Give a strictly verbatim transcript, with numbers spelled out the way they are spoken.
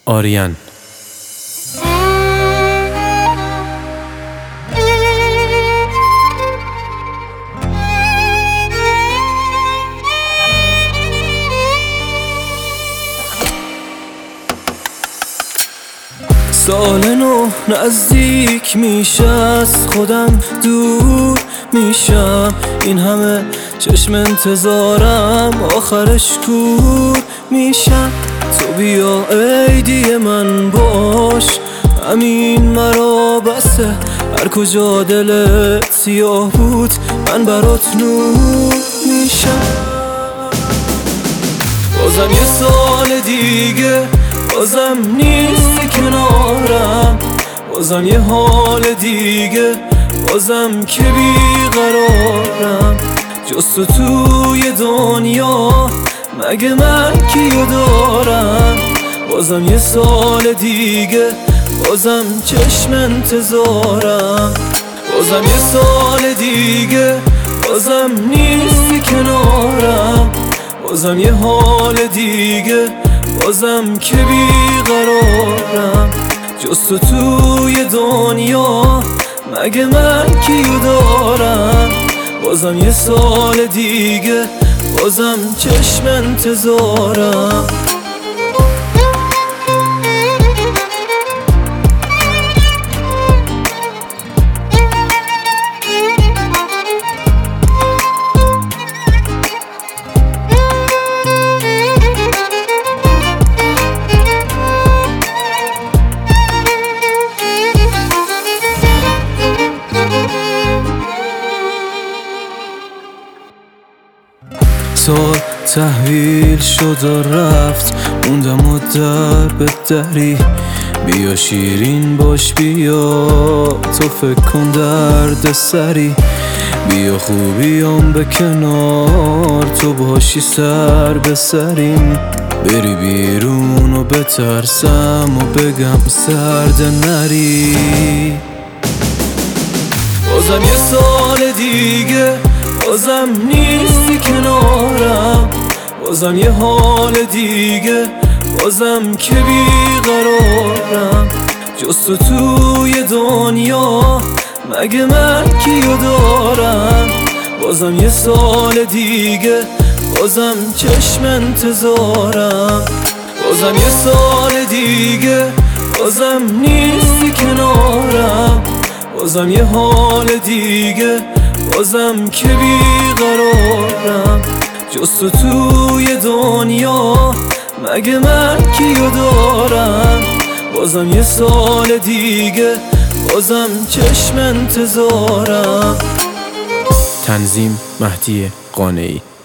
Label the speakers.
Speaker 1: آریان.
Speaker 2: سال نو نزدیک میشه، از خودم دور میشم. این همه چشم انتظارم آخرش کور میشم. تو بیا عیدی من باش، همین مرا بسه. هر کجا دلت سیاه بود من برات نور میشم. بازم یه سال دیگه، بازم نیستی کنارم. بازم یه حال دیگه، بازم که بیقرارم. جز تو توی دنیا مگه من کیو دارم؟ بازم یه سال دیگه، بازم چشم انتظارم. بازم یه سال دیگه، بازم نیستی کنارم. بازم یه حال دیگه، بازم که بیقرارم. جز تو توی دنیا مگه من کیو دارم؟ بازم یه سال دیگه، بازم چشم انتظارم. سال تحویل شد و رفت، موندم و در به دری. بیا شیرین باش، بیا تو فکر کن درد سری. بیا خوبیام به کنار، تو باشی سر به سریم. بری بیرون و بترسم و بگم سرد نری. بازم یه سال دیگه، بازم نیستی کنارم. بازم یه حال دیگه، بازم که بیقرارم. جز تو توی دنیا مگه من کیو دارم؟ بازم یه سال دیگه، بازم چشم انتظارم. بازم یه سال دیگه، بازم نیستی کنارم. بازم یه حال دیگه، بازم که بیقرارم. جز تو توی دنیا مگه من کیو دارم؟ بازم یه سال دیگه، بازم چشم انتظارم.
Speaker 1: تنظیم مهدی قانعی.